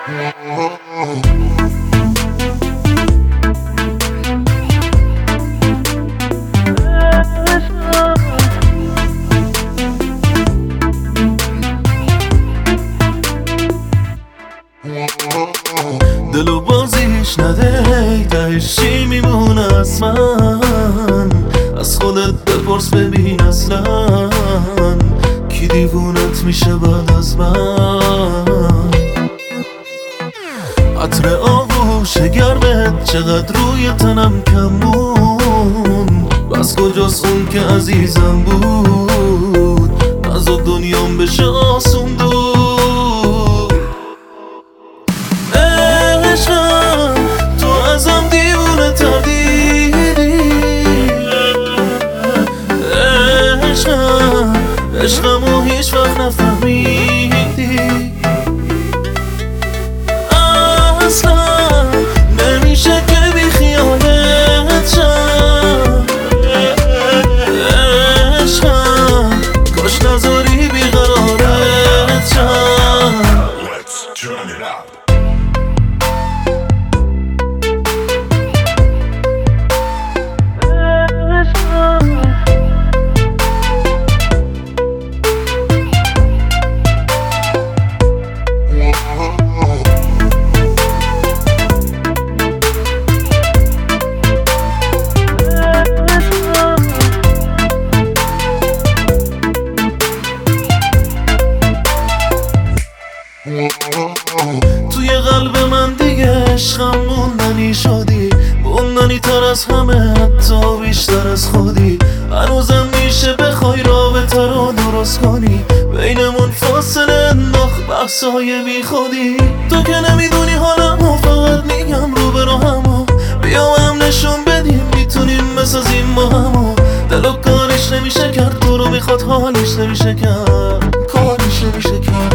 دلو بازیش نده تهش چی میمونه از من؟ از خودت بپرس ببین اصلا کی دیوونت میشه بعد از من؟ عطر آغوش گرمت چقدر روی تنم کمون، بس کجاست اون که عزیزم بود از دنیام بشه آسون دور. عشقم تو ازم دیوونه تر دیدی، عشقمو هیچ وقت نفهمیدی، اصلا نمیشه که بی خیالت شم. عشقم کاش نذاری بیقرارت شم. Let's turn it up. توی قلب من دیگه عشقم موندنی شدی، موندنی تر از همه حتی بیشتر از خودی. هنوزم میشه بخوای رابطه رو درست کنی، بینمون فاصله انداخت بحثای بی خودی. تو که نمیدونی حالمو، فقط میگم رو به راهمو، بیا هم نشون بدیم میتونیم بسازیم با همو. دلو کاریش نمیشه کرد، تو رو میخواد حالیش نمیشه کرد، کاریش نمیشه کرد.